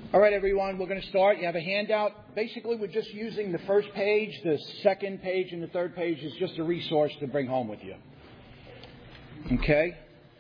All right, everyone, we're going to start. You have a handout. Basically, we're just using the first page. The second page and the third page is just a resource to bring home with you. Okay?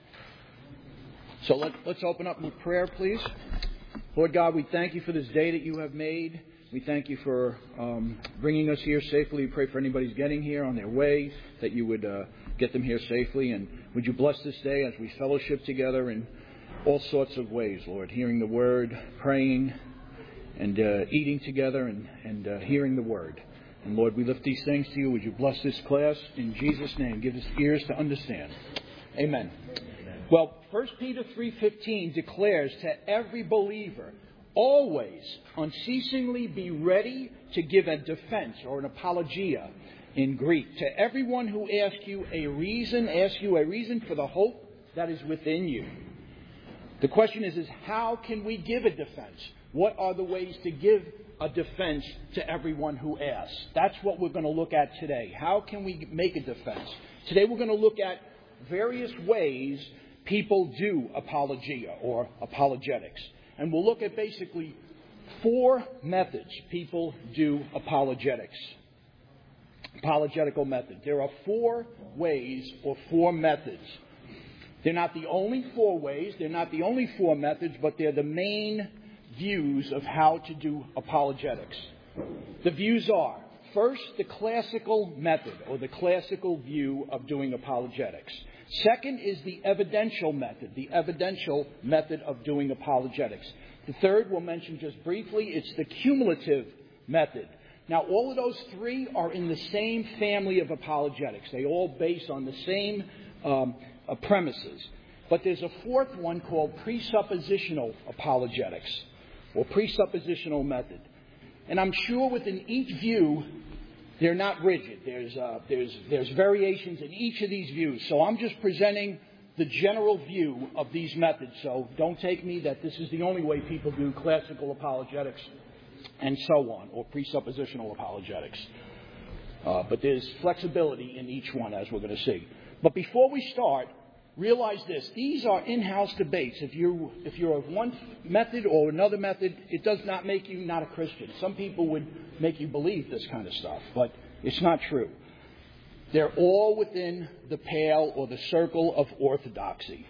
So let's open up with prayer, please. Lord God, we thank you for this day that you have made. We thank you for bringing us here safely. We pray for anybody who's getting here on their way, that you would get them here safely. And would you bless this day as we fellowship together in all sorts of ways, Lord, hearing the word, praying, and eating together and hearing the word. And Lord, we lift these things to you. Would you bless this class in Jesus' name? Give us ears to understand. Amen. Well, 1 Peter 3:15 declares to every believer, always, unceasingly be ready to give a defense or an apologia in Greek. To everyone who asks you a reason for the hope that is within you. The question is how can we give a defense? What are the ways to give a defense to everyone who asks? That's what we're going to look at today. How can we make a defense? Today we're going to look at various ways people do apologia or apologetics. And we'll look at basically 4 methods people do apologetics. Apologetical method. There are 4 ways or 4 methods. They're not the only 4 ways, they're not the only 4 methods, but they're the main views of how to do apologetics. The views are, first, the classical method, or the classical view of doing apologetics. Second is the evidential method of doing apologetics. The third we'll mention just briefly, it's the cumulative method. Now, all of those 3 are in the same family of apologetics. They all base on the same premises. But there's a 4th one called presuppositional apologetics, or presuppositional method. And I'm sure within each view, they're not rigid. There's variations in each of these views. So I'm just presenting the general view of these methods. So don't take me that this is the only way people do classical apologetics and so on, or presuppositional apologetics. But there's flexibility in each one, as we're going to see. But before we start, realize this. These are in-house debates. If you're of one method or another method, it does not make you not a Christian. Some people would make you believe this kind of stuff, but it's not true. They're all within the pale or the circle of orthodoxy.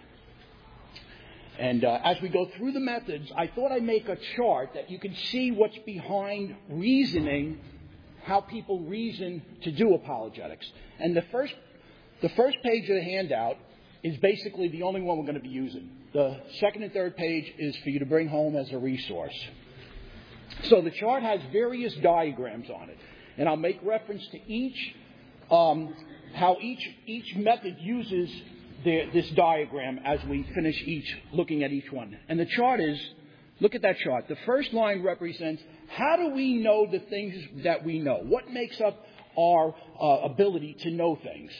And as we go through the methods, I thought I'd make a chart that you can see what's behind reasoning, how people reason to do apologetics. And the first page of the handout is basically the only one we're going to be using. The second and third page is for you to bring home as a resource. So the chart has various diagrams on it. And I'll make reference to each, how each method uses this diagram as we finish looking at each one. And the chart is, look at that chart. The first line represents how do we know the things that we know? What makes up our ability to know things?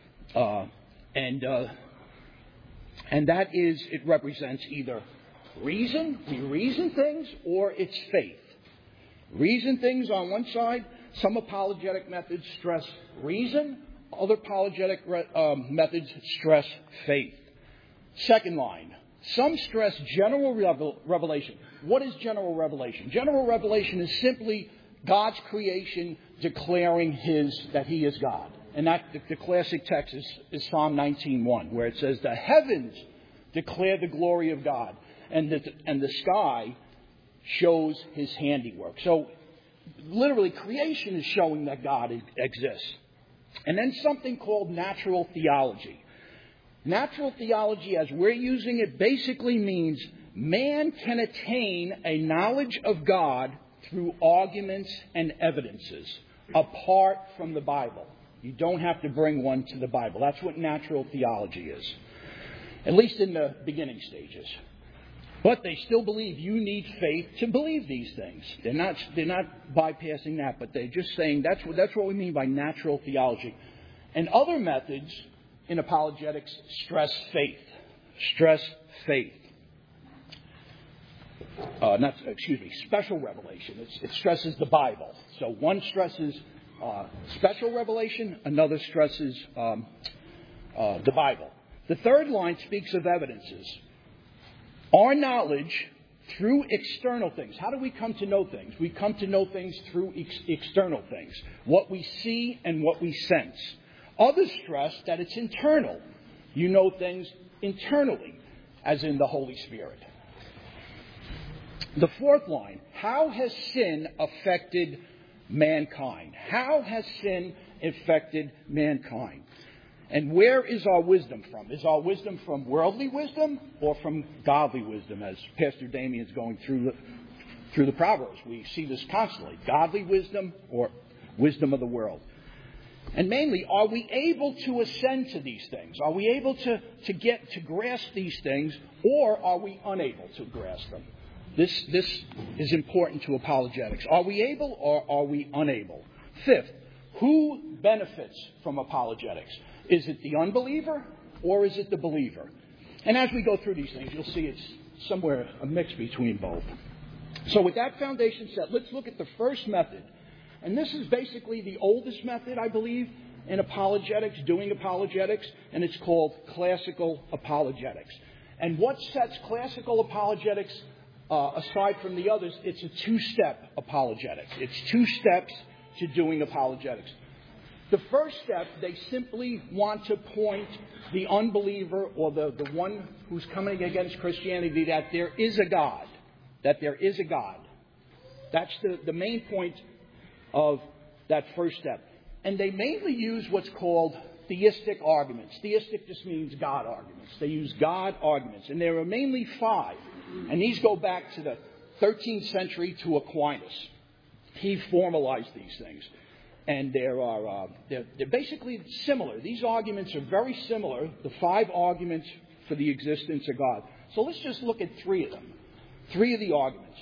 And that is, it represents either reason, we reason things, or it's faith. Reason things on one side. Some apologetic methods stress reason. Other apologetic methods stress faith. Second line. Some stress general revelation. What is general revelation? General revelation is simply God's creation declaring that He is God. And that the classic text is Psalm 19:1, where it says, "The heavens declare the glory of God, and the sky shows His handiwork." So, literally, creation is showing that God exists. And then something called natural theology. Natural theology, as we're using it, basically means man can attain a knowledge of God through arguments and evidences, apart from the Bible. You don't have to bring one to the Bible. That's what natural theology is, at least in the beginning stages. But they still believe you need faith to believe these things. They're not bypassing that, but they're just saying that's what we mean by natural theology. And other methods in apologetics stress faith. Special revelation. It stresses the Bible. So one stresses special revelation, another stresses the Bible. The third line speaks of evidences. Our knowledge through external things. How do we come to know things? We come to know things through external things, what we see and what we sense. Others stress that it's internal. You know things internally, as in the Holy Spirit. The fourth line, how has sin affected mankind? How has sin affected mankind? And where is our wisdom from? Is our wisdom from worldly wisdom or from godly wisdom? As Pastor Damien's going through the Proverbs, we see this constantly. Godly wisdom or wisdom of the world. And mainly, are we able to ascend to these things? Are we able to get to grasp these things, or are we unable to grasp them? This is important to apologetics. Are we able or are we unable? Fifth, who benefits from apologetics? Is it the unbeliever or is it the believer? And as we go through these things, you'll see it's somewhere a mix between both. So with that foundation set, let's look at the first method. And this is basically the oldest method, I believe, in apologetics, doing apologetics, and it's called classical apologetics. And what sets classical apologetics aside from the others, it's a two-step apologetics. It's 2 steps to doing apologetics. The first step, they simply want to point the unbeliever or the one who's coming against Christianity that there is a God. That there is a God. That's the main point of that first step. And they mainly use what's called theistic arguments. Theistic just means God arguments. They use God arguments. And there are mainly 5. And these go back to the 13th century to Aquinas. He formalized these things. And they're basically similar. These arguments are very similar, the 5 arguments for the existence of God. So let's just look at 3 of them. 3 of the arguments.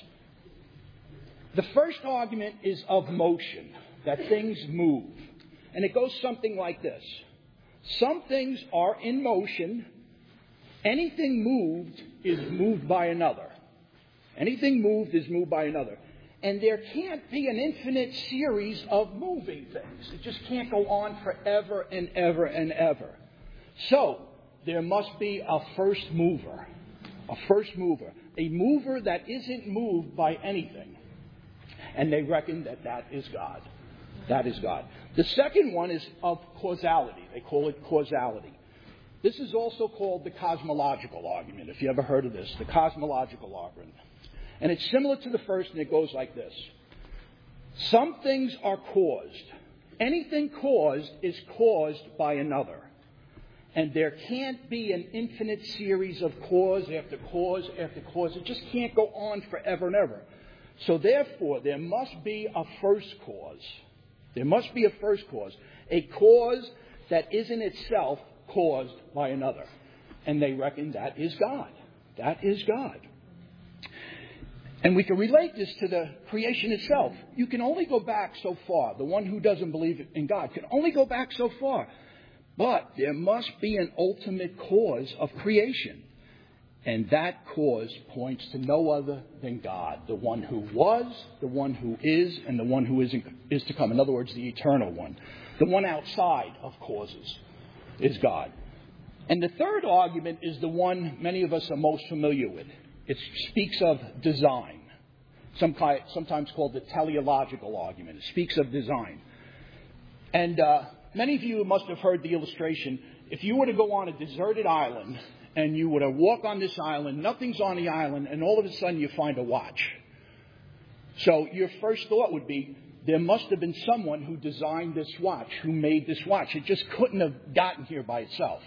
The first argument is of motion, that things move. And it goes something like this. Some things are in motion. Anything moved is moved by another. Anything moved is moved by another. And there can't be an infinite series of moving things. It just can't go on forever and ever and ever. So, there must be a first mover. A first mover. A mover that isn't moved by anything. And they reckon that is God. That is God. The second one is of causality. They call it causality. This is also called the cosmological argument, if you ever heard of this. The cosmological argument. And it's similar to the first, and it goes like this. Some things are caused. Anything caused is caused by another. And there can't be an infinite series of cause after cause after cause. It just can't go on forever and ever. So therefore, there must be a first cause. There must be a first cause. A cause that isn't itself caused by another. And they reckon that is God. That is God. And we can relate this to the creation itself. You can only go back so far. The one who doesn't believe in God can only go back so far. But there must be an ultimate cause of creation. And that cause points to no other than God. The one who was, the one who is, and the one who is to come. In other words, the eternal one. The one outside of causes is God. And the third argument is the one many of us are most familiar with. It speaks of design, sometimes called the teleological argument. It speaks of design. And many of you must have heard the illustration. If you were to go on a deserted island and you were to walk on this island, nothing's on the island, and all of a sudden you find a watch. So your first thought would be, there must have been someone who designed this watch, who made this watch. It just couldn't have gotten here by itself.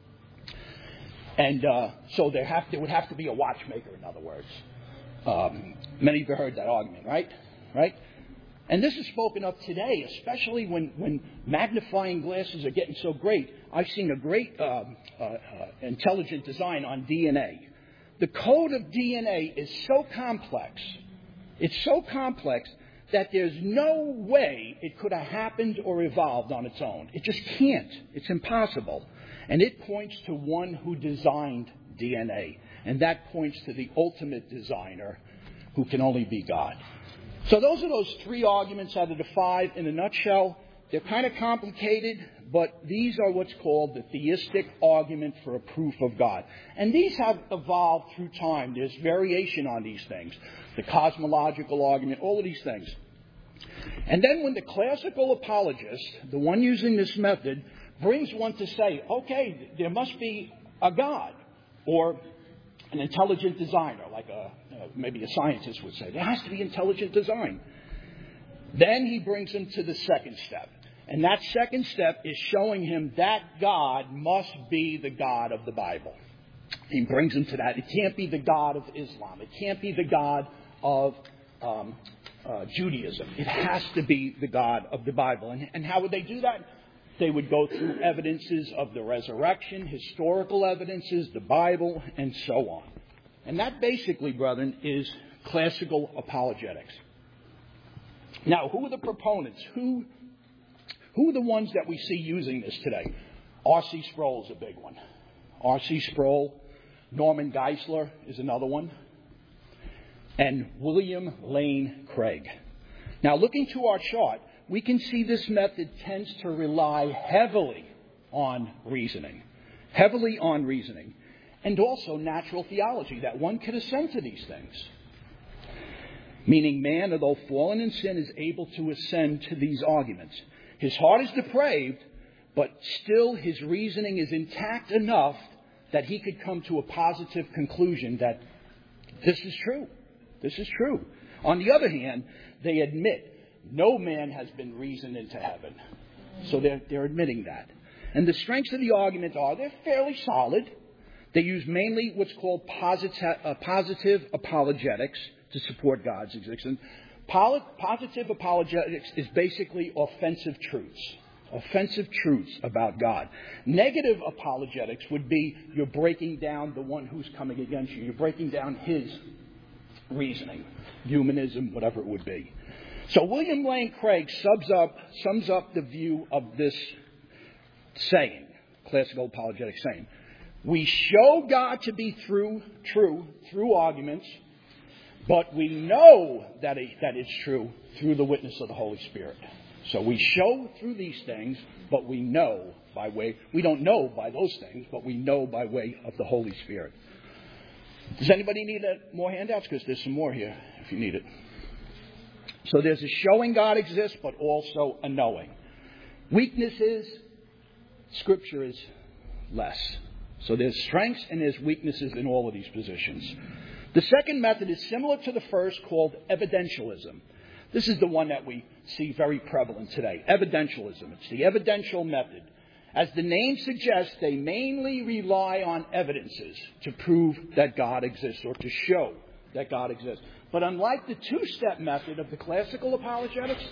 And so there would have to be a watchmaker, in other words. Many of you heard that argument, right? And this is spoken of today, especially when magnifying glasses are getting so great. I've seen a great intelligent design on DNA. The code of DNA is so complex. It's so complex that there's no way it could have happened or evolved on its own. It just can't. It's impossible. And it points to one who designed DNA. And that points to the ultimate designer, who can only be God. So those are those 3 arguments out of the 5. In a nutshell, They're kind of complicated, but these are what's called the theistic argument for a proof of God. And these have evolved through time. There's variation on these things. The cosmological argument, all of these things. And then when the classical apologist, the one using this method, brings one to say, okay, there must be a God or an intelligent designer, like maybe a scientist would say. There has to be intelligent design. Then he brings him to the second step. And that second step is showing him that God must be the God of the Bible. He brings him to that. It can't be the God of Islam. It can't be the God of Judaism. It has to be the God of the Bible. And how would they do that? They would go through evidences of the resurrection, historical evidences, the Bible, and so on. And that basically, brethren, is classical apologetics. Now, who are the proponents? Who are the ones that we see using this today? R.C. Sproul is a big one. R.C. Sproul, Norman Geisler is another one, and William Lane Craig. Now, looking to our chart, we can see this method tends to rely heavily on reasoning, and also natural theology, that one could assent to these things. Meaning man, although fallen in sin, is able to ascend to these arguments. His heart is depraved, but still his reasoning is intact enough that he could come to a positive conclusion that this is true. This is true. On the other hand, they admit no man has been reasoned into heaven. So they're admitting that. And the strengths of the argument are they're fairly solid. They use mainly what's called positive apologetics to support God's existence. Positive apologetics is basically offensive truths about God. Negative apologetics would be you're breaking down the one who's coming against you. You're breaking down his reasoning, humanism, whatever it would be. So William Lane Craig sums up the view of this saying, classical apologetic saying. We show God to be true through arguments, but we know that it's true through the witness of the Holy Spirit. So we show through these things, but we don't know by those things, but we know by way of the Holy Spirit. Does anybody need more handouts? Because there's some more here if you need it. So there's a showing God exists, but also a knowing. Weaknesses, Scripture is less. So there's strengths and there's weaknesses in all of these positions. The second method is similar to the first, called evidentialism. This is the one that we see very prevalent today. Evidentialism. It's the evidential method. As the name suggests, they mainly rely on evidences to prove that God exists or to show that God exists. But unlike the two-step method of the classical apologist,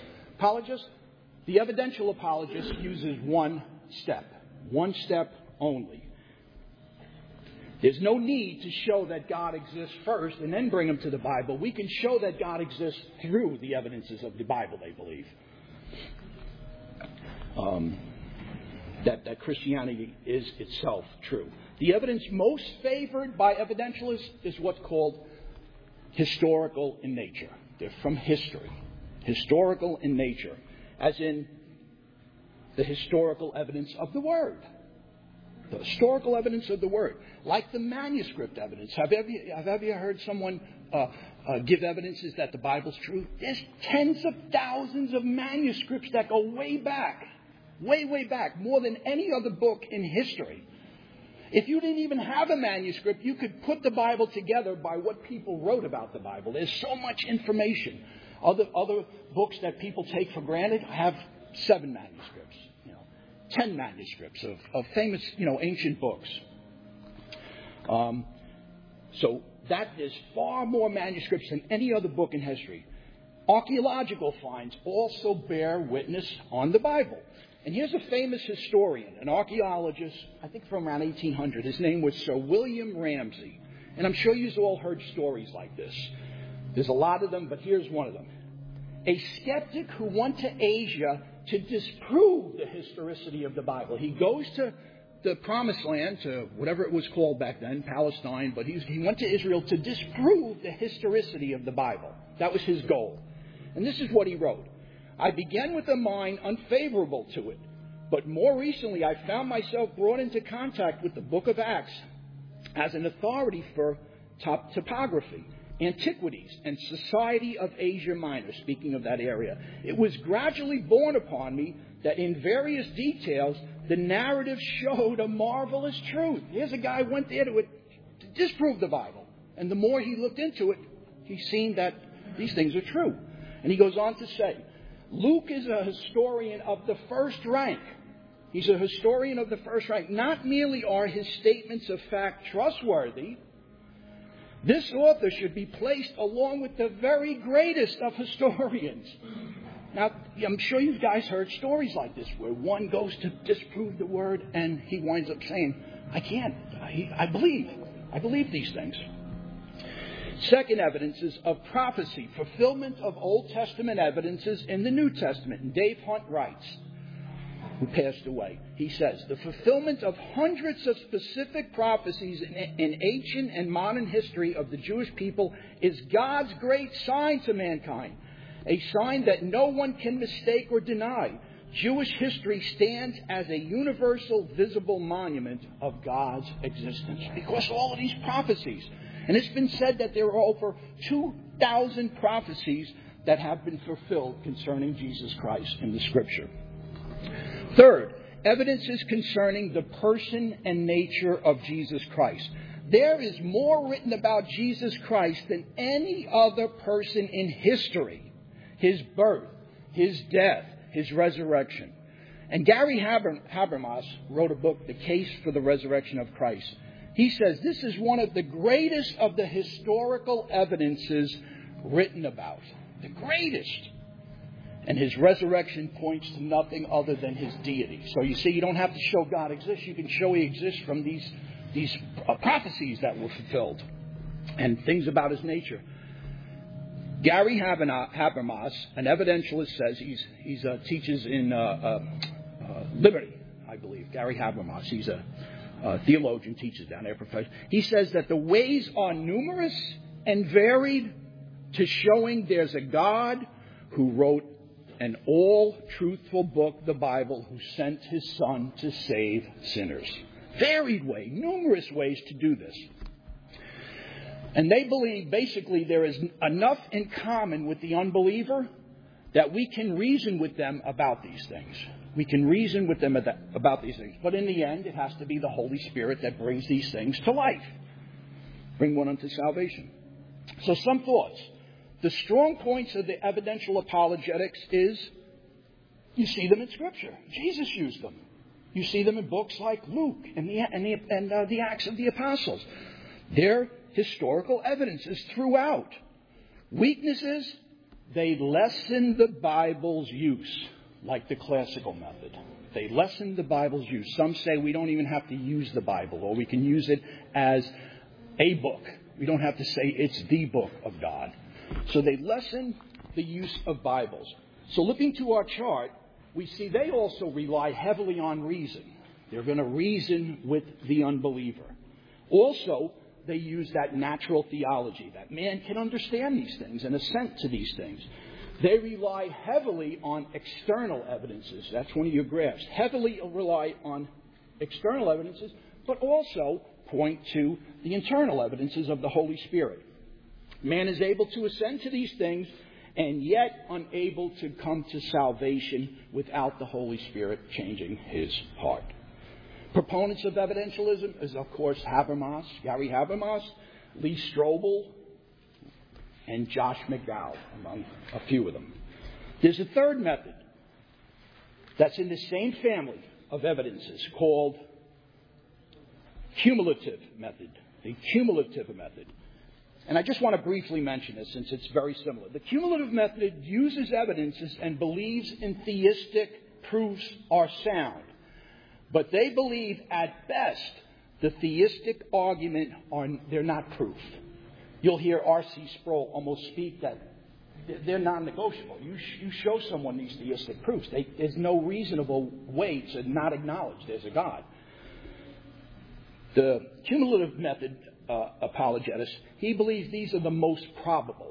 the evidential apologist uses one step only. There's no need to show that God exists first and then bring him to the Bible. We can show that God exists through the evidences of the Bible, they believe. That Christianity is itself true. The evidence most favored by evidentialists is what's called historical in nature. They're from history. Historical in nature. As in the historical evidence of the Word. The historical evidence of the Word. Like the manuscript evidence. Have you ever heard someone give evidences that the Bible's true? There's tens of thousands of manuscripts that go way back. Way back. More than any other book in history. If you didn't even have a manuscript, you could put the Bible together by what people wrote about the Bible. There's so much information. Other books that people take for granted have 7 manuscripts, 10 manuscripts of famous, ancient books. So that is far more manuscripts than any other book in history. Archaeological finds also bear witness on the Bible. And here's a famous historian, an archaeologist, I think from around 1800. His name was Sir William Ramsay. And I'm sure you've all heard stories like this. There's a lot of them, but here's one of them. A skeptic who went to Asia to disprove the historicity of the Bible. He goes to the Promised Land, to whatever it was called back then, Palestine, but he went to Israel to disprove the historicity of the Bible. That was his goal. And this is what he wrote. I began with a mind unfavorable to it, but more recently I found myself brought into contact with the book of Acts as an authority for topography, antiquities, and society of Asia Minor, speaking of that area. It was gradually borne upon me that in various details, the narrative showed a marvelous truth. Here's a guy who went there to disprove the Bible. And the more he looked into it, he seen that these things are true. And he goes on to say, Luke is a historian of the first rank. He's a historian of the first rank. Not merely are his statements of fact trustworthy, this author should be placed along with the very greatest of historians. Now, I'm sure you guys heard stories like this where one goes to disprove the word and he winds up saying, I can't. I believe these things. Second evidences of prophecy, fulfillment of Old Testament evidences in the New Testament. And Dave Hunt writes, who passed away, he says, the fulfillment of hundreds of specific prophecies in ancient and modern history of the Jewish people is God's great sign to mankind, a sign that no one can mistake or deny. Jewish history stands as a universal, visible monument of God's existence because of all of these prophecies. And it's been said that there are over 2,000 prophecies that have been fulfilled concerning Jesus Christ in the Scripture. Third, evidences concerning the person and nature of Jesus Christ. There is more written about Jesus Christ than any other person in history. His birth, his death, his resurrection. And Gary Habermas wrote a book, The Case for the Resurrection of Christ. He says this is one of the greatest of the historical evidences written about. The greatest. And his resurrection points to nothing other than his deity. So you see, you don't have to show God exists. You can show he exists from these prophecies that were fulfilled and things about his nature. Gary Habermas, an evidentialist, says he teaches in Liberty, I believe. Gary Habermas, he's a theologian, teaches down there, professor. He says that the ways are numerous and varied to showing there's a God who wrote an all-truthful book, the Bible, who sent his Son to save sinners. Varied way, numerous ways to do this. And they believe, basically, there is enough in common with the unbeliever that we can reason with them about these things. We can reason with them about these things. But in the end, it has to be the Holy Spirit that brings these things to life. Bring one unto salvation. So some thoughts. The strong points of the evidential apologetics is you see them in Scripture. Jesus used them. You see them in books like Luke and the Acts of the Apostles. They're historical evidences throughout. Weaknesses, they lessen the Bible's use, like the classical method. They lessen the Bible's use. Some say we don't even have to use the Bible, or we can use it as a book. We don't have to say it's the book of God. So they lessen the use of Bibles. So looking to our chart, we see they also rely heavily on reason. They're going to reason with the unbeliever. Also, they use that natural theology, that man can understand these things and assent to these things. They rely heavily on external evidences. That's one of your graphs. Heavily rely on external evidences, but also point to the internal evidences of the Holy Spirit. Man is able to assent to these things and yet unable to come to salvation without the Holy Spirit changing his heart. Proponents of evidentialism is, of course, Habermas, Gary Habermas, Lee Strobel, and Josh McDowell, among a few of them. There's a third method that's in the same family of evidences called cumulative method, the cumulative method. And I just want to briefly mention this since it's very similar. The cumulative method uses evidences and believes in theistic proofs are sound. But they believe at best the theistic argument they're not proof. You'll hear R.C. Sproul almost speak that they're non-negotiable. You show someone these theistic proofs. There's no reasonable way to not acknowledge there's a God. The cumulative method apologist, he believes these are the most probable,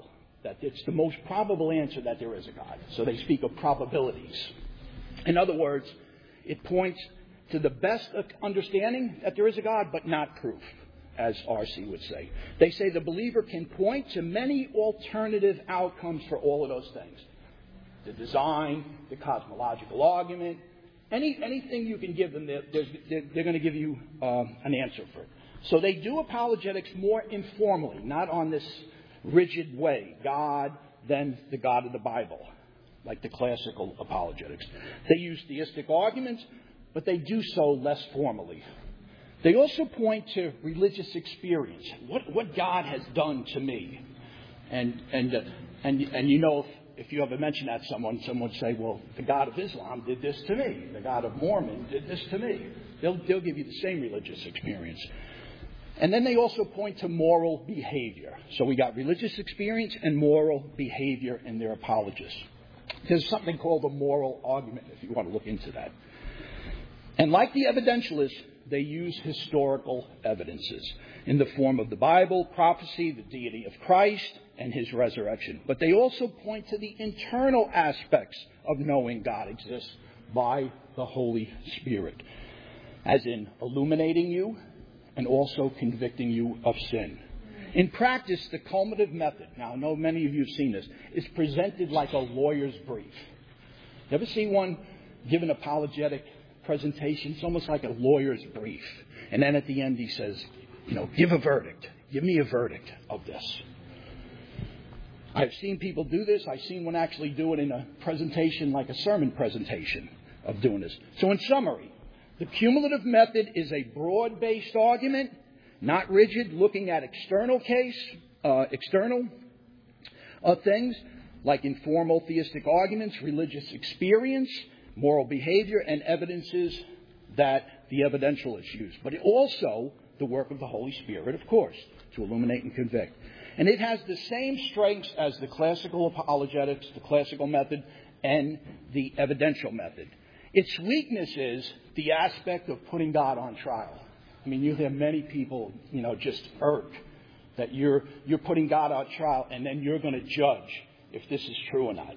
that it's the most probable answer that there is a God. So they speak of probabilities. In other words, it points to the best understanding that there is a God, but not proof, as R.C. would say. They say the believer can point to many alternative outcomes for all of those things. The design, the cosmological argument, anything you can give them, they're going to give you an answer for it. So they do apologetics more informally, not on this rigid way, God, then the God of the Bible, like the classical apologetics. They use theistic arguments, but they do so less formally. They also point to religious experience, what God has done to me. And you know, if you ever mention that to someone would say, well, the God of Islam did this to me. The God of Mormon did this to me. They'll give you the same religious experience. And then they also point to moral behavior. So we got religious experience and moral behavior in their apologists. There's something called a moral argument, if you want to look into that. And like the evidentialists, they use historical evidences in the form of the Bible, prophecy, the deity of Christ, and his resurrection. But they also point to the internal aspects of knowing God exists by the Holy Spirit, as in illuminating you and also convicting you of sin. In practice, the culminative method, now I know many of you have seen this, is presented like a lawyer's brief. You ever see one give an apologetic presentation? It's almost like a lawyer's brief. And then at the end he says, give a verdict. Give me a verdict of this. I've seen people do this. I've seen one actually do it in a presentation, like a sermon presentation of doing this. So in summary, the cumulative method is a broad-based argument, not rigid, looking at external things like informal theistic arguments, religious experience, moral behavior, and evidences that the evidentialists use. But also the work of the Holy Spirit, of course, to illuminate and convict. And it has the same strengths as the classical apologetics, the classical method, and the evidential method. Its weakness is the aspect of putting God on trial. I mean, you hear many people, just irk that you're putting God on trial and then you're going to judge if this is true or not.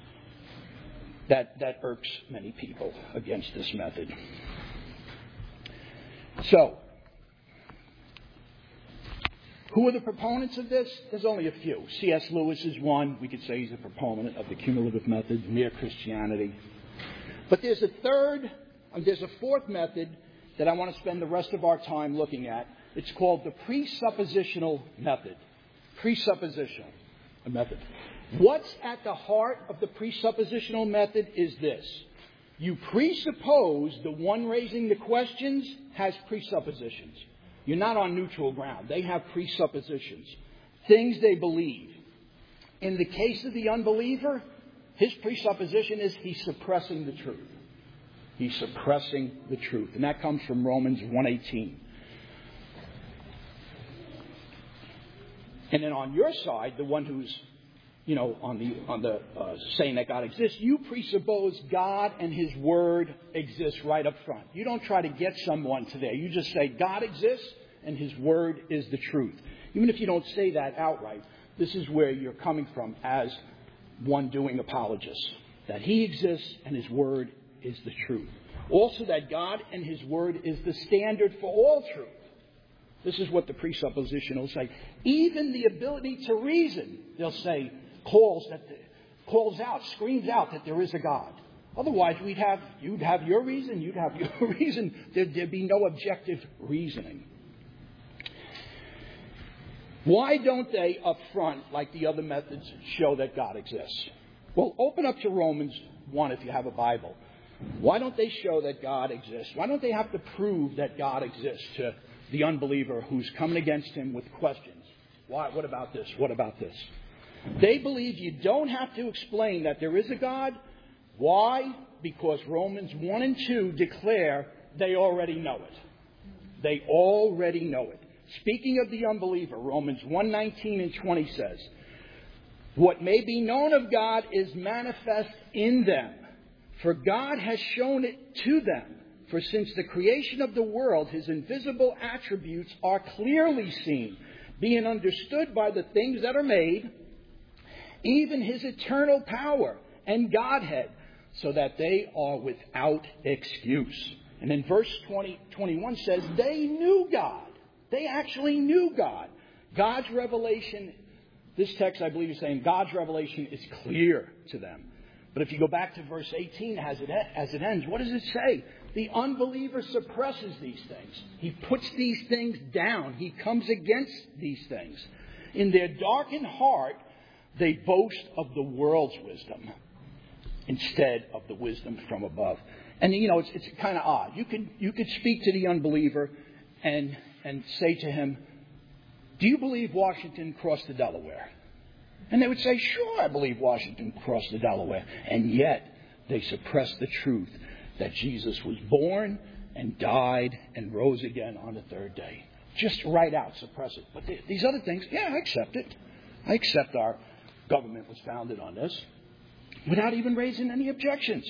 That irks many people against this method. So, who are the proponents of this? There's only a few. C.S. Lewis is one. We could say he's a proponent of the cumulative method, mere Christianity. But there's a fourth method that I want to spend the rest of our time looking at. It's called the presuppositional method. Presuppositional method. What's at the heart of the presuppositional method is this. You presuppose the one raising the questions has presuppositions. You're not on neutral ground. They have presuppositions, things they believe. In the case of the unbeliever, his presupposition is he's suppressing the truth. He's suppressing the truth. And that comes from Romans 1:18. And then on your side, the one who's, on the saying that God exists, you presuppose God and his word exists right up front. You don't try to get someone to there. You just say God exists and his word is the truth. Even if you don't say that outright, this is where you're coming from as one doing apologists. That he exists and his word is the truth. Also that God and his word is the standard for all truth. This is what the presupposition will say. Even the ability to reason, they'll say, screams out that there is a God. Otherwise, you'd have your reason, you'd have your reason. There'd be no objective reasoning. Why don't they up front, like the other methods, show that God exists? Well, open up to Romans 1 if you have a Bible. Why don't they show that God exists? Why don't they have to prove that God exists to the unbeliever who's coming against him with questions? Why? What about this? What about this? They believe you don't have to explain that there is a God. Why? Because Romans 1 and 2 declare they already know it. They already know it. Speaking of the unbeliever, Romans 1:19 and 20 says, what may be known of God is manifest in them, for God has shown it to them. For since the creation of the world, his invisible attributes are clearly seen, being understood by the things that are made, even his eternal power and Godhead, so that they are without excuse. And then verse 21 says they knew God. They actually knew God. God's revelation, this text I believe is saying God's revelation is clear to them. But if you go back to verse 18 as it ends, what does it say? The unbeliever suppresses these things. He puts these things down. He comes against these things. In their darkened heart, they boast of the world's wisdom instead of the wisdom from above. And, it's kind of odd. You could speak to the unbeliever and say to him, do you believe Washington crossed the Delaware? And they would say, sure, I believe Washington crossed the Delaware. And yet they suppress the truth that Jesus was born and died and rose again on the third day. Just right out suppress it. But these other things, I accept it. I accept our government was founded on this without even raising any objections.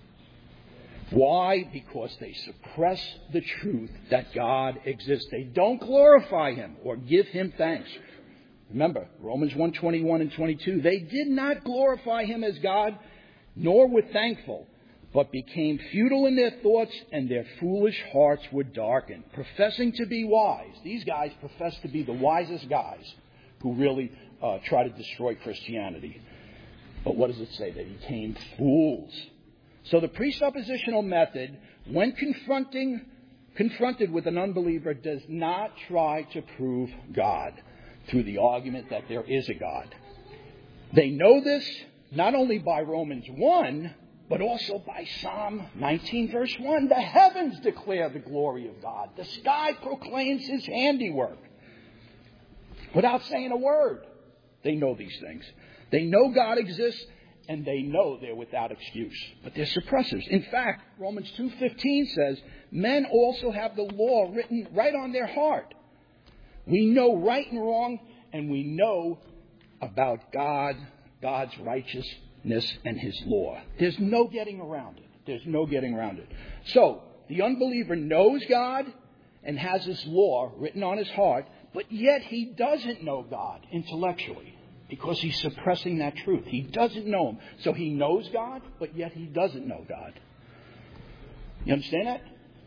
Why? Because they suppress the truth that God exists. They don't glorify him or give him thanks. Remember, Romans 1:21 and 22, they did not glorify him as God, nor were thankful, but became futile in their thoughts, and their foolish hearts were darkened. Professing to be wise. These guys profess to be the wisest guys who really try to destroy Christianity. But what does it say? They became fools. So the presuppositional method, when confronted with an unbeliever, does not try to prove God through the argument that there is a God. They know this not only by Romans 1, but also by Psalm 19, verse 1. The heavens declare the glory of God. The sky proclaims his handiwork. Without saying a word, they know these things. They know God exists, and they know they're without excuse. But they're suppressors. In fact, Romans 2:15 says, men also have the law written right on their heart. We know right and wrong, and we know about God's righteousness and his law. There's no getting around it. There's no getting around it. So, the unbeliever knows God and has his law written on his heart, but yet he doesn't know God intellectually because he's suppressing that truth. He doesn't know him. So he knows God, but yet he doesn't know God. You understand that?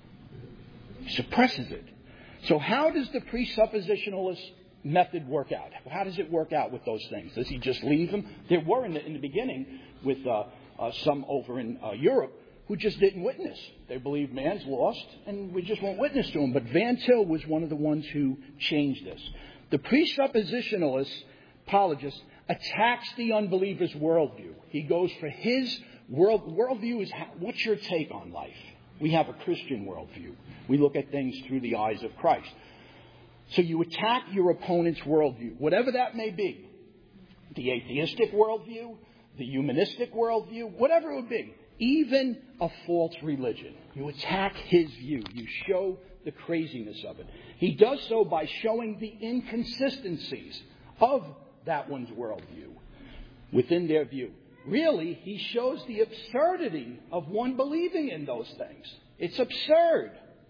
He suppresses it. So how does the presuppositionalist method work out? How does it work out with those things? Does he just leave them? There were in the beginning with some over in Europe who just didn't witness. They believed man's lost and we just won't witness to him. But Van Til was one of the ones who changed this. The presuppositionalist apologist attacks the unbeliever's worldview. He goes for his worldview is what's your take on life? We have a Christian worldview. We look at things through the eyes of Christ. So you attack your opponent's worldview, whatever that may be. The atheistic worldview, the humanistic worldview, whatever it would be. Even a false religion. You attack his view. You show the craziness of it. He does so by showing the inconsistencies of that one's worldview within their view. Really, he shows the absurdity of one believing in those things. It's absurd.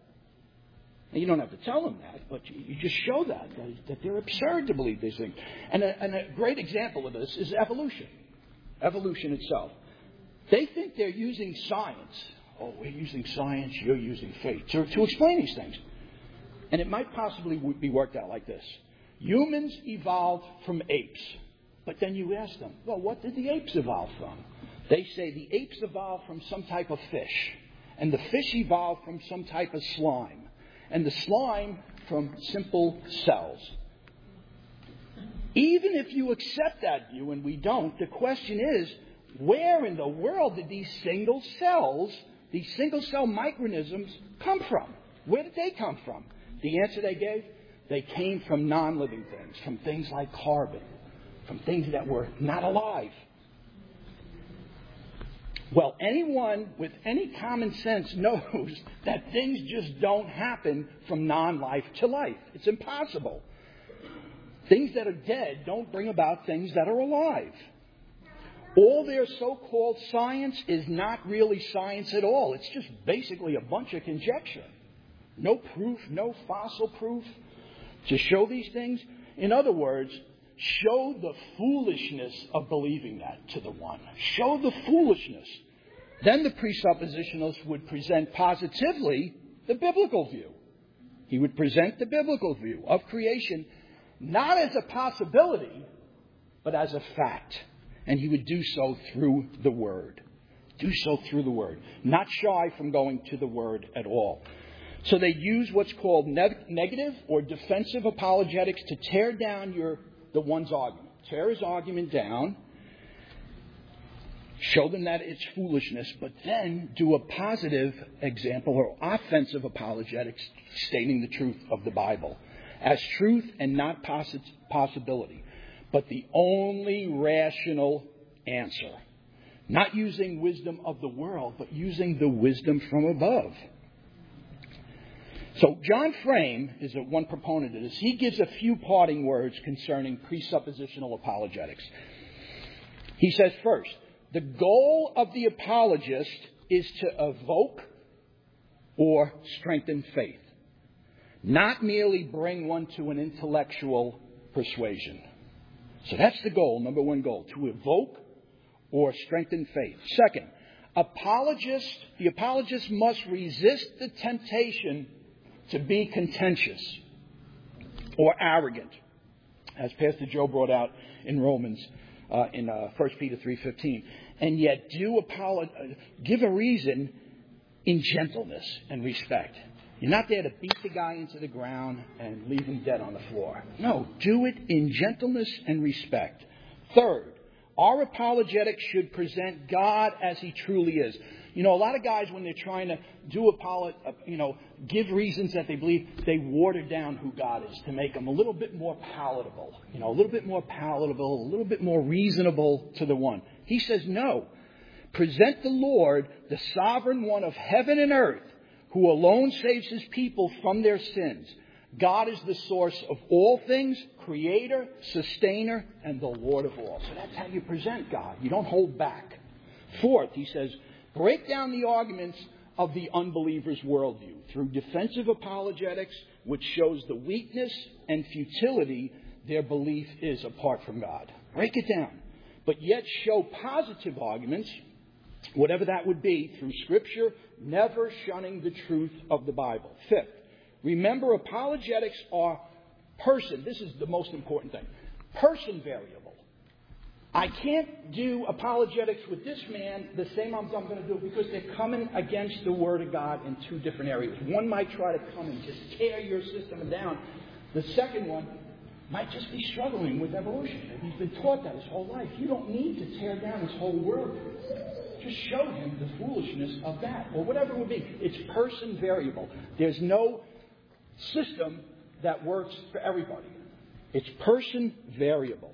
And you don't have to tell them that, but you just show that they're absurd to believe these things. And a great example of this is evolution. Evolution itself. They think they're using science. Oh, we're using science, you're using faith to explain these things. And it might possibly be worked out like this. Humans evolved from apes. But then you ask them, well, what did the apes evolve from? They say the apes evolved from some type of fish. And the fish evolved from some type of slime. And the slime from simple cells. Even if you accept that view, and we don't, the question is, where in the world did these single cell microorganisms come from? Where did they come from? The answer they gave? They came from non-living things, from things like carbon, from things that were not alive. Well, anyone with any common sense knows that things just don't happen from non-life to life. It's impossible. Things that are dead don't bring about things that are alive. All their so-called science is not really science at all. It's just basically a bunch of conjecture. No proof, no fossil proof to show these things. In other words, show the foolishness of believing that to the one. Show the foolishness. Then the presuppositionalist would present positively the biblical view. He would present the biblical view of creation not as a possibility, but as a fact. And he would do so through the Word. Do so through the Word. Not shy from going to the Word at all. So they use what's called negative or defensive apologetics to tear down the one's argument. Tear his argument down. Show them that it's foolishness, but then do a positive example or offensive apologetics stating the truth of the Bible as truth and not possibility, but the only rational answer. Not using wisdom of the world, but using the wisdom from above. So John Frame is one proponent of this. He gives a few parting words concerning presuppositional apologetics. He says, first, the goal of the apologist is to evoke or strengthen faith, not merely bring one to an intellectual persuasion. So that's the goal, number one goal, to evoke or strengthen faith. Second, the apologist must resist the temptation to be contentious or arrogant, as Pastor Joe brought out in Romans, in 1 Peter 3:15, and yet give a reason in gentleness and respect. You're not there to beat the guy into the ground and leave him dead on the floor. No, do it in gentleness and respect. Third, our apologetics should present God as He truly is. You know, a lot of guys, when they're trying to give reasons that they believe, they water down who God is to make Him a little bit more palatable. A little bit more palatable, a little bit more reasonable to the one. He says, no. Present the Lord, the sovereign one of heaven and earth, who alone saves His people from their sins. God is the source of all things, creator, sustainer, and the Lord of all. So that's how you present God. You don't hold back. Fourth, he says, break down the arguments of the unbeliever's worldview through defensive apologetics, which shows the weakness and futility their belief is apart from God. Break it down. But yet show positive arguments, whatever that would be, through Scripture, never shunning the truth of the Bible. Fifth, remember, apologetics are this is the most important thing, person variable. I can't do apologetics with this man the same I'm going to do because they're coming against the Word of God in two different areas. One might try to come and just tear your system down. The second one might just be struggling with evolution. And he's been taught that his whole life. You don't need to tear down his whole world. Just show him the foolishness of that, or whatever it would be. It's person variable. There's no system that works for everybody. It's person variable.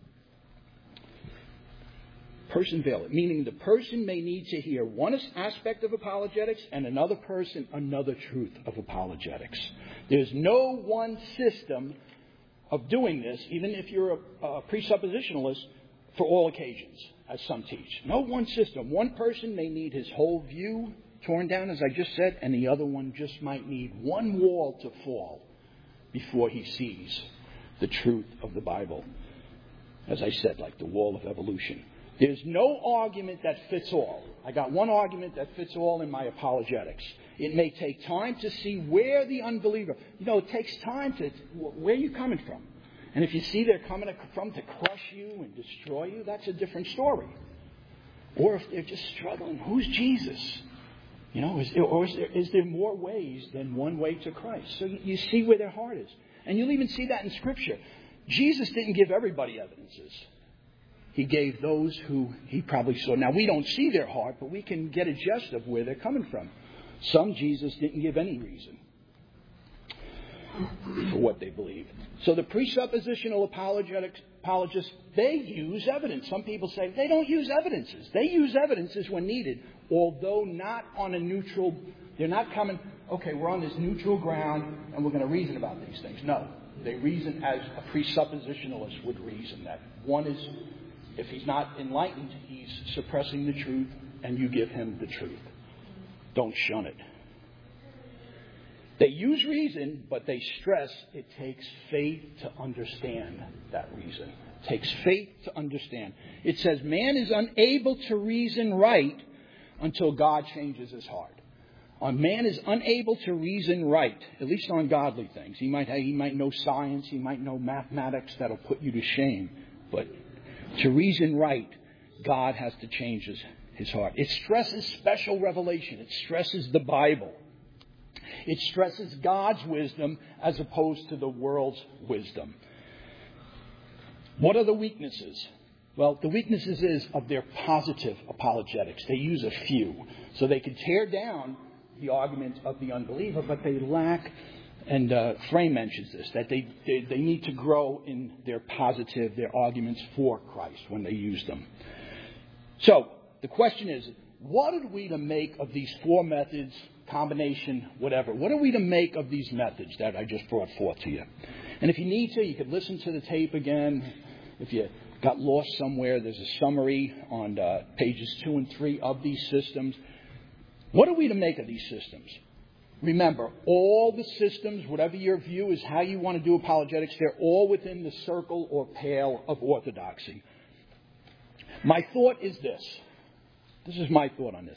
Person variable, meaning the person may need to hear one aspect of apologetics and another person another truth of apologetics. There's no one system of doing this, even if you're a presuppositionalist, for all occasions, as some teach. No one system. One person may need his whole view torn down, as I just said, and the other one just might need one wall to fall before he sees the truth of the Bible. As I said, like the wall of evolution. There's no argument that fits all. I got one argument that fits all in my apologetics. It may take time to see where the unbeliever, it takes time to, where you're coming from. And if you see they're coming from to crush you and destroy you, that's a different story. Or if they're just struggling, who's Jesus? Is there more ways than one way to Christ? So you see where their heart is. And you'll even see that in Scripture. Jesus didn't give everybody evidences. He gave those who he probably saw. Now, we don't see their heart, but we can get a gist of where they're coming from. Some Jesus didn't give any reason for what they believe. So the presuppositional apologists, they use evidence. Some people say they don't use evidences. They use evidences when needed, although not on a neutral. They're not coming, okay, we're on this neutral ground and we're going to reason about these things. No, they reason as a presuppositionalist would reason. That one is, if he's not enlightened, he's suppressing the truth, and you give him the truth. Don't shun it. They use reason, but they stress it takes faith to understand that reason. It takes faith to understand. It says man is unable to reason right until God changes his heart. A man is unable to reason right, at least on godly things. He might know science, he might know mathematics that'll put you to shame. But to reason right, God has to change his heart. It stresses special revelation. It stresses the Bible. It stresses God's wisdom as opposed to the world's wisdom. What are the weaknesses? Well, the weaknesses is of their positive apologetics. They use a few. So they can tear down the argument of the unbeliever, but they lack, and Frame mentions this, that they need to grow in their arguments for Christ when they use them. So the question is, what are we to make of these four methods, combination, whatever? What are we to make of these methods that I just brought forth to you? And if you need to, you could listen to the tape again. If you got lost somewhere, there's a summary on pages 2 and 3 of these systems. What are we to make of these systems? Remember, all the systems, whatever your view is how you want to do apologetics, they're all within the circle or pale of orthodoxy. My thought is this. This is my thought on this.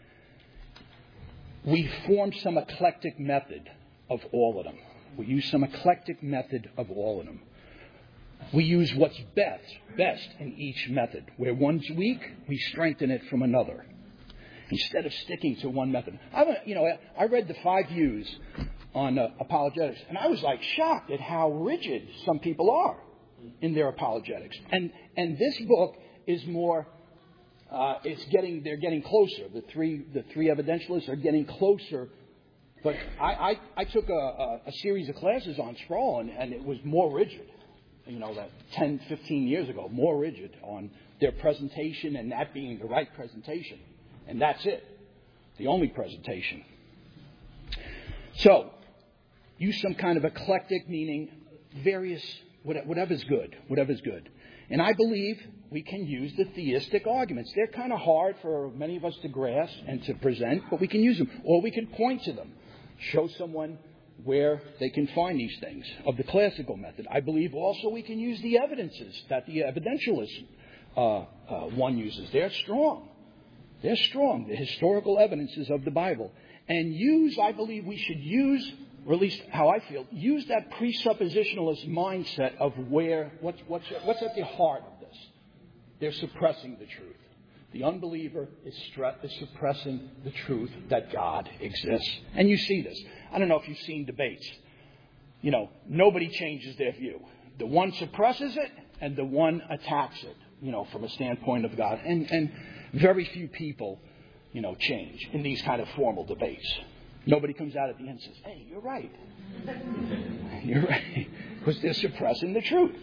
We form some eclectic method of all of them. We use some eclectic method of all of them. We use what's best in each method. Where one's weak, we strengthen it from another, instead of sticking to one method. I read the 5 views on apologetics, and I was shocked at how rigid some people are in their apologetics. And this book is more. They're getting closer. The three evidentialists are getting closer. But I took a series of classes on Sproul, and it was more rigid. That 10, 15 years ago, more rigid on their presentation and that being the right presentation. And that's it. The only presentation. So, use some kind of eclectic, meaning various, whatever's good. And I believe we can use the theistic arguments. They're kind of hard for many of us to grasp and to present, but we can use them. Or we can point to them. Show someone where they can find these things of the classical method. I believe also we can use the evidences that the evidentialist one uses. They're strong. They're strong, the historical evidences of the Bible. And I believe we should use, or at least how I feel, use that presuppositionalist mindset of what's at the heart of this. They're suppressing the truth. The unbeliever is suppressing the truth that God exists. And you see this. I don't know if you've seen debates. Nobody changes their view. The one suppresses it and the one attacks it, from a standpoint of God. And very few people, change in these kind of formal debates. Nobody comes out at the end and says, hey, you're right. You're right. Because they're suppressing the truth.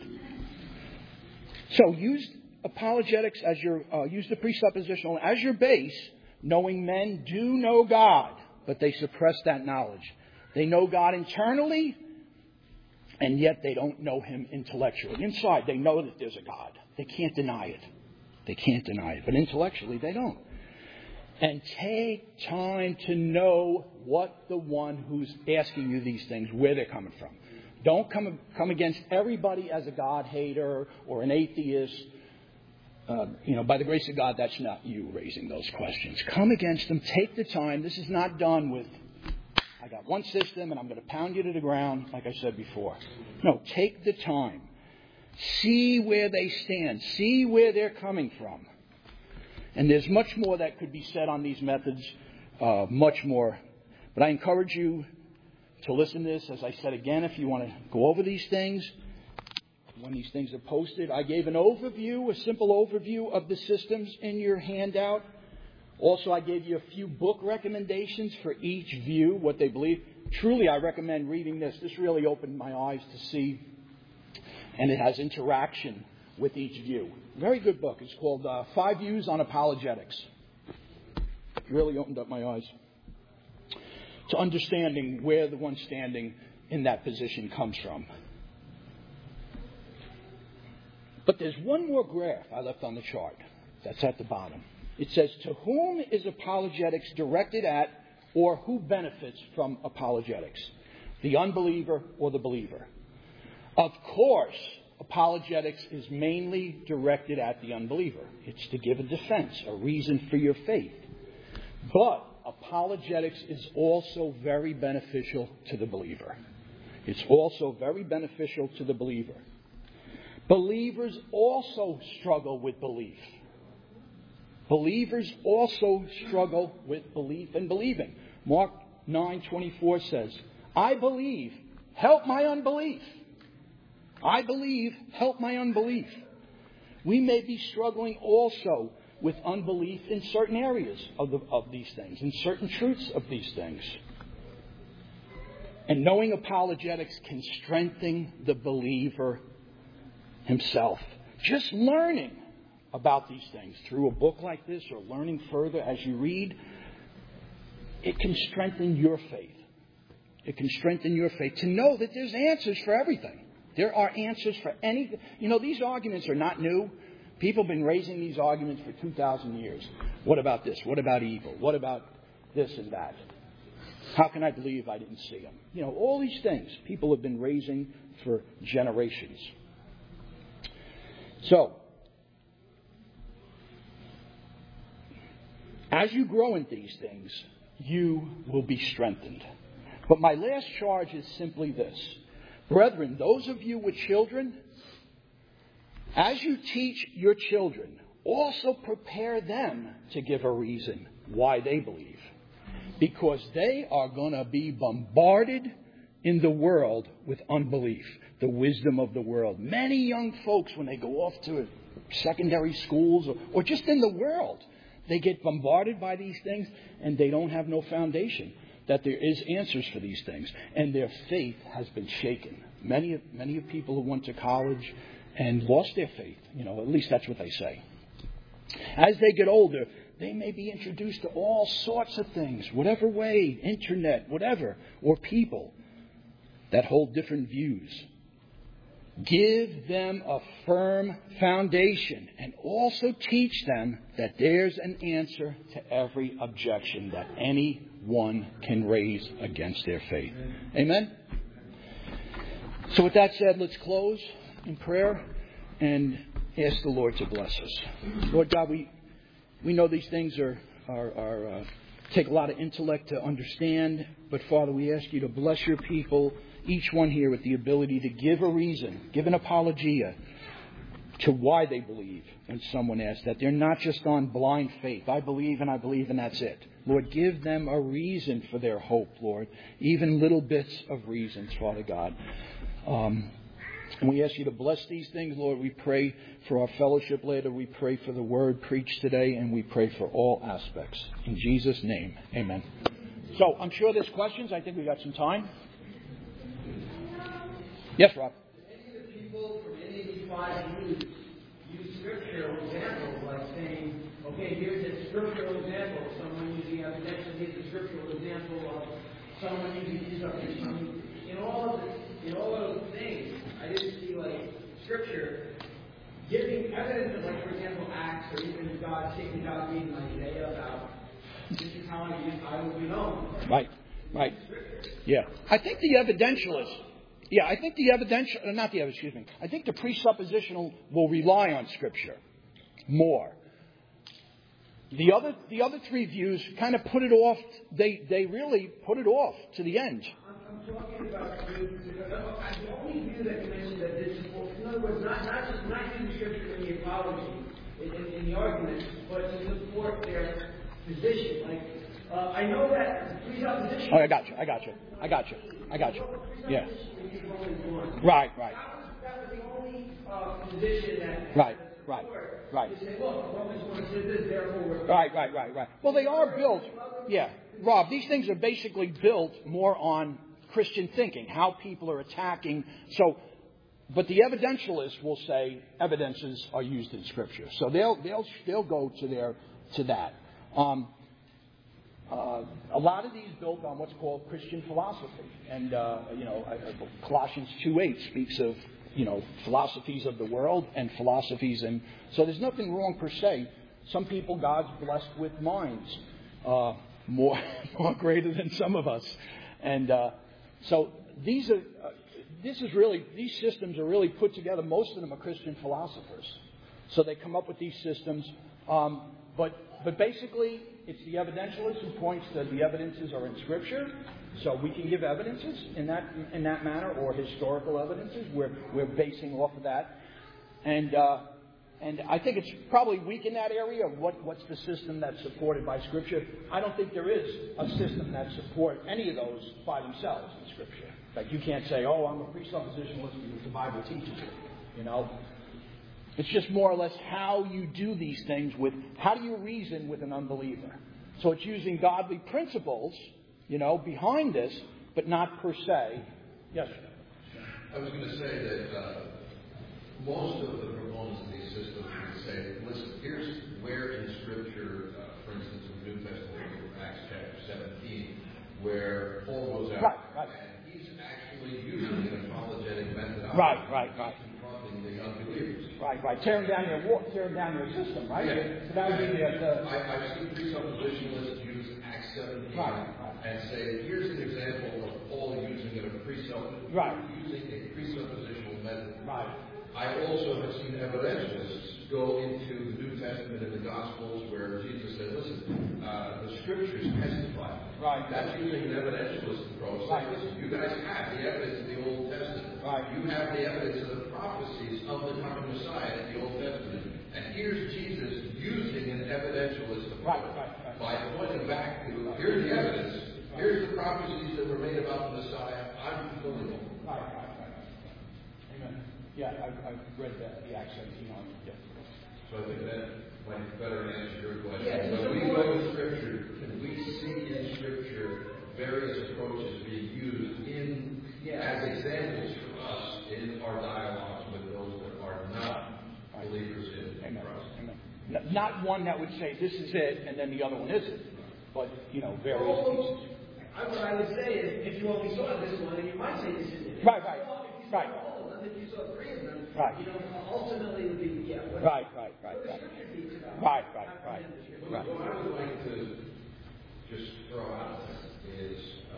So use apologetics as use the presuppositional as your base, knowing men do know God, but they suppress that knowledge. They know God internally, and yet they don't know Him intellectually. Inside, they know that there's a God. They can't deny it. But intellectually, they don't. And take time to know what the one who's asking you these things, where they're coming from. Don't come against everybody as a God hater or an atheist. By the grace of God, that's not you raising those questions. Come against them. Take the time. This is not done with, I got one system and I'm going to pound you to the ground, like I said before. No, take the time. See where they stand. See where they're coming from. And there's much more that could be said on these methods, much more. But I encourage you to listen to this. As I said again, if you want to go over these things, when these things are posted, I gave an overview, a simple overview of the systems in your handout. Also, I gave you a few book recommendations for each view, what they believe. Truly, I recommend reading this. This really opened my eyes to see. And it has interaction with each view. Very good book. It's called 5 Views on Apologetics. It really opened up my eyes to understanding where the one standing in that position comes from. But there's one more graph I left on the chart that's at the bottom. It says, to whom is apologetics directed at or who benefits from apologetics? The unbeliever or the believer? Of course, apologetics is mainly directed at the unbeliever. It's to give a defense, a reason for your faith. But apologetics is also very beneficial to the believer. It's also very beneficial to the believer. Believers also struggle with belief. Believers also struggle with belief and believing. Mark 9:24 says, I believe, help my unbelief. I believe, help my unbelief. We may be struggling also with unbelief in certain areas of these things, in certain truths of these things. And knowing apologetics can strengthen the believer himself. Just learning about these things through a book like this or learning further as you read, it can strengthen your faith. It can strengthen your faith to know that there's answers for everything. There are answers for anything. These arguments are not new. People have been raising these arguments for 2,000 years. What about this? What about evil? What about this and that? How can I believe I didn't see them? All these things people have been raising for generations. So, as you grow in these things, you will be strengthened. But my last charge is simply this. Brethren, those of you with children, as you teach your children, also prepare them to give a reason why they believe. Because they are going to be bombarded in the world with unbelief, the wisdom of the world. Many young folks, when they go off to secondary schools or just in the world, they get bombarded by these things and they don't have no foundation that there is answers for these things. And their faith has been shaken. Many of people who went to college and lost their faith, at least that's what they say. As they get older, they may be introduced to all sorts of things, whatever way, internet, whatever, or people that hold different views. Give them a firm foundation and also teach them that there's an answer to every objection that anyone can raise against their faith. Amen? So with that said, let's close in prayer and ask the Lord to bless us. Lord God, we know these things take a lot of intellect to understand, but Father, we ask you to bless your people, each one here with the ability to give a reason, give an apologia to why they believe when someone asks that. They're not just on blind faith. I believe and that's it. Lord, give them a reason for their hope, Lord. Even little bits of reasons, Father God. And we ask you to bless these things, Lord. We pray for our fellowship later. We pray for the word preached today, and we pray for all aspects. In Jesus' name, amen. So I'm sure there's questions. I think we got some time. Yes, Rob. Many of the people from any of these 5 groups use scriptural examples, like saying, okay, here's a scriptural example. Someone using evidential, here's a scriptural example of someone using something. In all of those things, I didn't see scripture giving evidence of, for example, Acts, or even God taking God being Isaiah about this is how I will be known. Right. Yeah. I think the evidentialist. Yeah, I think I think the presuppositional will rely on Scripture more. The other 3 views kind of put it off. They really put it off to the end. I'm talking about the only view that you mentioned that this is, in other words, not using Scripture in the apology, in the argument, but to support their position. I know that presupposition. Oh, I got you. Yeah. Right. That was the only position that. Right. To say, look, Romans 1 says this, therefore we're. Right. Well, they are built. Yeah, Rob. These things are basically built more on Christian thinking, how people are attacking. But the evidentialists will say evidences are used in Scripture, so they'll go to that. A lot of these built on what's called Christian philosophy, and Colossians 2:8 speaks of philosophies of the world and philosophies, and so there's nothing wrong per se. Some people God's blessed with minds, more greater than some of us. And so these systems are really put together. Most of them are Christian philosophers. So they come up with these systems. But basically, it's the evidentialist who points that the evidences are in Scripture. So we can give evidences in that manner, or historical evidences. We're basing off of that. And I think it's probably weak in that area of what's the system that's supported by Scripture. I don't think there is a system that supports any of those by themselves in Scripture. Like you can't say, oh, I'm a presuppositionalist because the Bible teaches it. You know? It's just more or less how you do these things how do you reason with an unbeliever. So it's using godly principles, behind this, but not per se. Yes? I was going to say that most of the proponents of these systems would say, listen, here's where in Scripture, for instance, in the New Testament, Acts chapter 17, where Paul goes out and he's actually using an apologetic methodology. Right. Confronting the unbelievers. Right. Tearing down your system, right? Yeah. So that would be I've seen presuppositionalists use Acts 17 and say, here's an example of Paul using a presuppositional method. Right. I also have seen evidentialists go into the New Testament and the Gospels where Jesus said, listen, the Scriptures testify. Right. That's using an evidentialist approach. Right. Listen, you guys have the evidence in the Old Testament. Right. You have the evidence of the prophecies of the coming Messiah in the Old Testament. And here's Jesus using an evidentialist approach. Right. By pointing back to, here's the evidence. Here's the prophecies that were made about the Messiah. I'm fulfilling them. Right. Amen. Yeah, I've read the Acts 17 on it. Yeah. So I think that might better answer your question. Yeah, when we go to Scripture, can we see in Scripture various approaches being used as examples for us in our dialogues with those that are not believers in Christ? Amen. Not one that would say this is it and then the other one isn't, but various pieces. What I would say is, if you only saw this one, then you might say this is it. Right. If you saw three of them, right. Ultimately it would be Right. What I would like to just throw out is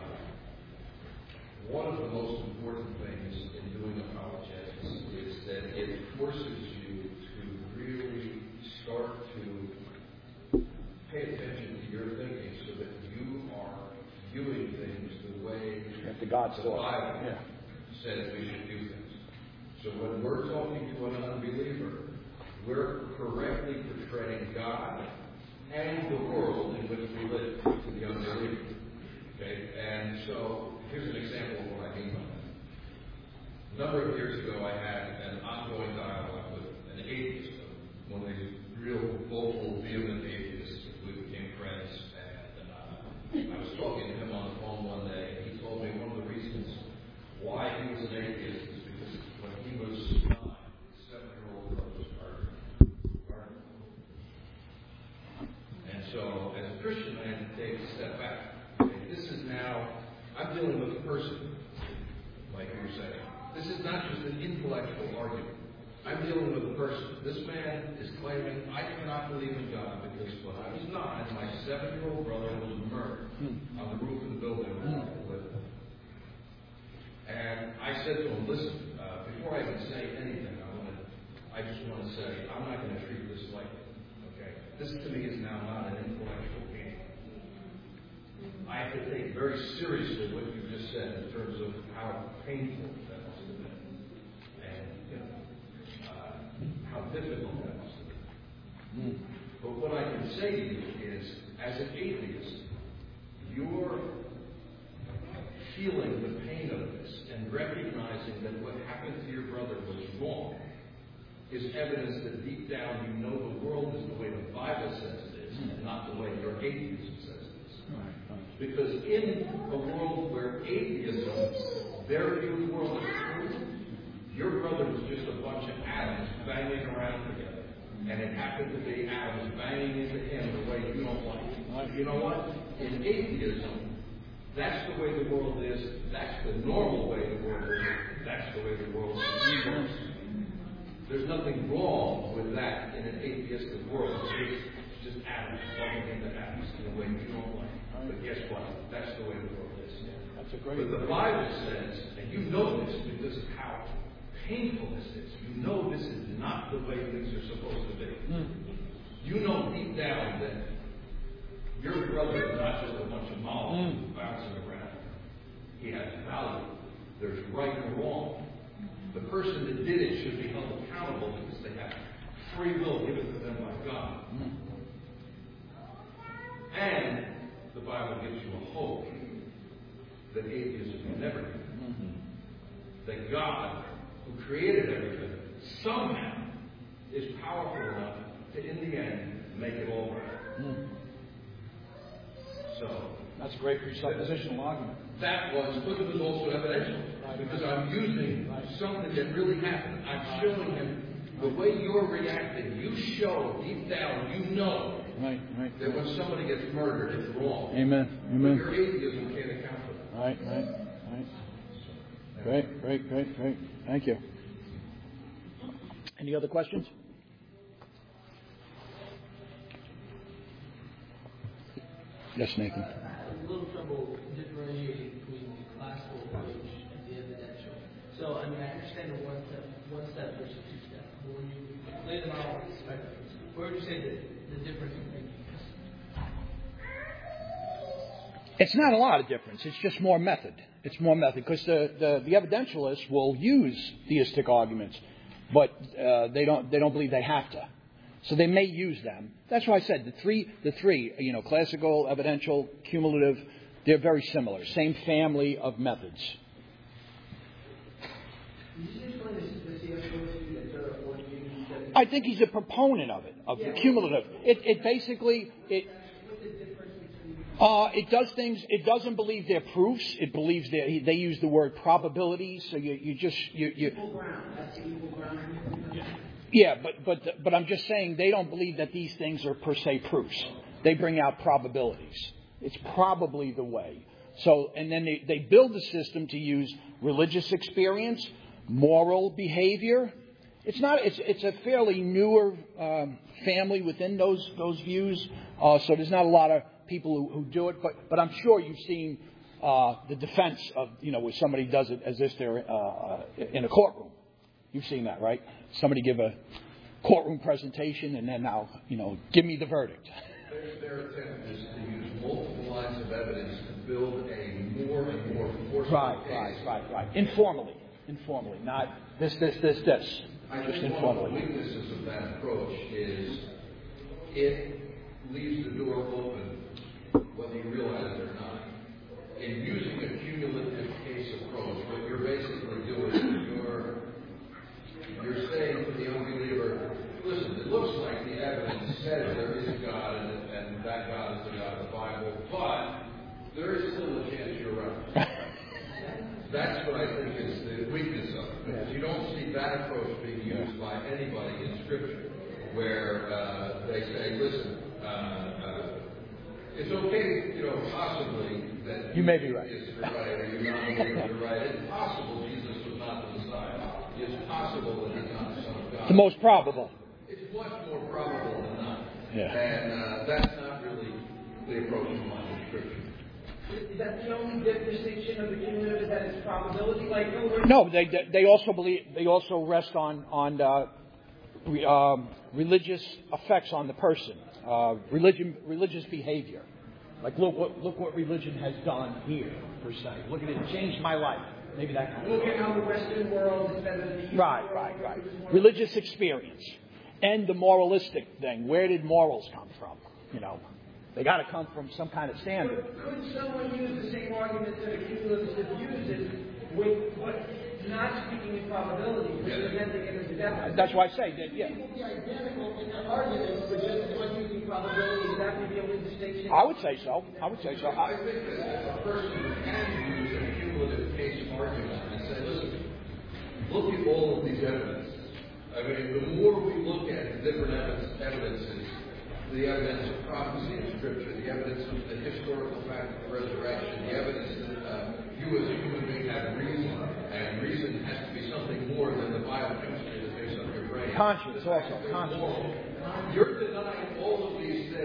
one of the most important things in doing apologetics is that it forces you to really start to pay attention to your thinking so that you are viewing things the way the Bible says we should do things. So when we're talking to an unbeliever, we're correctly portraying God and the world in which we live to the unbeliever. Okay? And so here's an example of what I mean by that. A number of years ago, I had an ongoing dialogue with an atheist, one of these real vocal, vehement atheists. We became friends, and I was talking to him on the phone one day, and he told me one of the reasons why he was an atheist is because when he was 9, his 7-year-old brother was murdered. And so, as a Christian, I had to take a step back. Okay, this is now, I'm dealing with a person, like you were saying. This is not just an intellectual argument. I'm dealing with a person. This man is claiming, I cannot believe in God because when I was 9, my 7-year-old brother was murdered on the roof of the building where I lived. And I said to him, listen, before I even say anything, I just want to say, I'm not going to treat this lightly. Okay? This to me is now not an intellectual game. I have to take very seriously what you just said in terms of how painful that must have been. And, how difficult that must have been. But what I can say to you is, as an atheist, you're feeling the pain of this and recognizing that what happened to your brother was wrong is evidence that deep down you know the world is the way the Bible says it is and not the way your atheism says it is. Because in a world where atheism, their view of the world is true, your brother was just a bunch of atoms banging around together. And it happened to be atoms banging into him the way you don't like it. You know what? In atheism, that's the way the world is. That's the normal way the world is. That's the way the world is. There's nothing wrong with that in an atheistic world. It's just atoms bumping into atoms in a way you don't like. But guess what? That's the way the world is. That's a great. But the Bible says, and you know this because of how painful this is. You know this is not the way things are supposed to be. You know deep down that your brother is not just a bunch of molecules bouncing around. He has value. There's right and wrong. The person that did it should be held accountable because they have free will given to them by God. And the Bible gives you a hope that atheism will never be. That God, who created everything, somehow is powerful enough to, in the end, make it all right. So that's a great presuppositional argument. That was, but it was also evidential. Because I'm using something that really happened. I'm showing him the way you're reacting. You show deep down, you know that when somebody gets murdered, it's wrong. Amen. But your atheism can't account for that. Right. Great. Thank you. Any other questions? Yes, Nathan. A little trouble differentiating between the classical approach and the evidential. So, I understand the one step versus two step. But when you lay them out on the spectrum, where would you say the difference in thinking is? It's not a lot of difference. It's just more method. It's more method because the evidentialists will use theistic arguments, but they don't believe they have to. So they may use them. That's why I said the three, classical, evidential, cumulative, they're very similar. Same family of methods. I think he's a proponent of it, of the cumulative. It basically does things. It doesn't believe they're proofs. It believes they use the word probabilities. So you. Equal ground. That's the equal ground. Yeah, but I'm just saying they don't believe that these things are per se proofs. They bring out probabilities. It's probably the way. So, and then they build the system to use religious experience, moral behavior. It's a fairly newer family within those views. So there's not a lot of people who do it. But I'm sure you've seen the defense of where somebody does it as if they're in a courtroom. You've seen that, right? Somebody give a courtroom presentation and then now, give me the verdict. Their attempt is to use multiple lines of evidence to build a more and more forceful case. Right. Informally, not this. I just think informally. one of the weaknesses of that approach is it leaves the door open, whether you realize it or not. In using a cumulative case approach, what you're basically doing is you're saying to the unbeliever, listen, it looks like the evidence says there is a God and that God is the God of the Bible, but there is still a chance you're right. That's what I think is the weakness of it. Because you don't see that approach being used by anybody in Scripture, where they say, listen, it's okay, possibly that you may be right. You're right or you're not you're right. It's possible Jesus was not the Messiah. It's possible that he's not the Son of God. The most probable. It's much more probable than not. Yeah. And that's not really the approach in line with Scripture. Is that the only distinction of the cumulative, that it's probability? No, they also believe they also rest on religious effects on the person, religious behavior. Like look what religion has done here per se. Look at it, changed my life. Maybe that kind of look at how the Western world is better than the Eastern world. Right. Religious experience and the moralistic thing. Where did morals come from? They got to come from some kind of standard. Could someone use the same argument that a cumulative uses with not speaking in probability, but presenting it as a definite? That's why I say that. Yeah. People be identical in their arguments, but just one using probability. Is that the only distinction? I would say so. I think that a person can use a cumulative case argument and say, listen, look at all of these evidences. I mean, the more we look at different evidences, the evidence of prophecy in Scripture, the evidence of the historical fact of the resurrection, the evidence that you as a human being have reason, and reason has to be something more than the biochemistry that makes up your brain. Conscience also. Conscience. You're denying all of these things.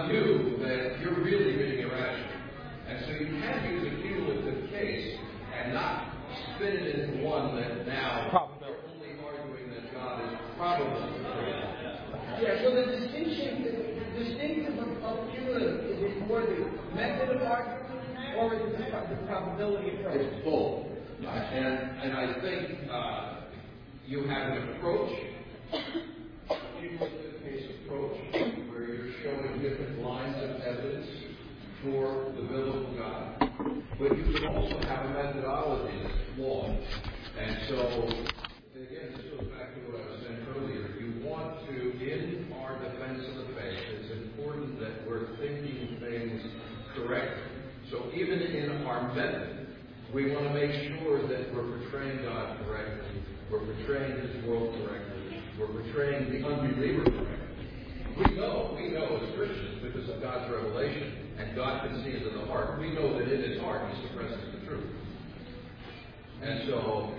you that you're really being irrational. And so you can use a cumulative case and not spin it into one that now you're only arguing that God is probable. Yeah, so the distinctive of cumulative, is it more the method of argument or is it the probability approach? It's both. And I think you have an approach, cumulative case approach, where you're showing different lines of evidence for the biblical God. But you can also have a methodology that's flawed. And so, again, this goes back to what I was saying earlier. You want to, in our defense of the faith, it's important that we're thinking things correctly. So even in our method, we want to make sure that we're portraying God correctly, we're portraying His world correctly, we're portraying the unbeliever correctly. We know as Christians, because of God's revelation, and God can see into the heart, we know that in His heart He suppresses the truth. And so,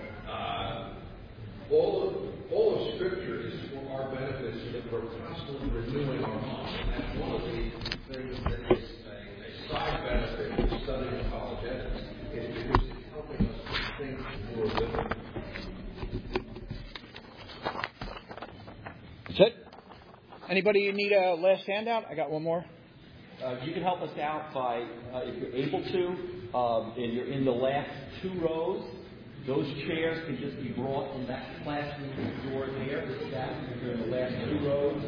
all of Scripture is for our benefit, so that we're constantly renewing our mind. And that's one of the things that is a side benefit of studying apologetics, is because it's helping us to think more differently. That's it? Anybody need a last handout? I got one more. You can help us out by, if you're able to, and you're in the last 2 rows, those chairs can just be brought in that classroom door there. If you're in the last 2 rows,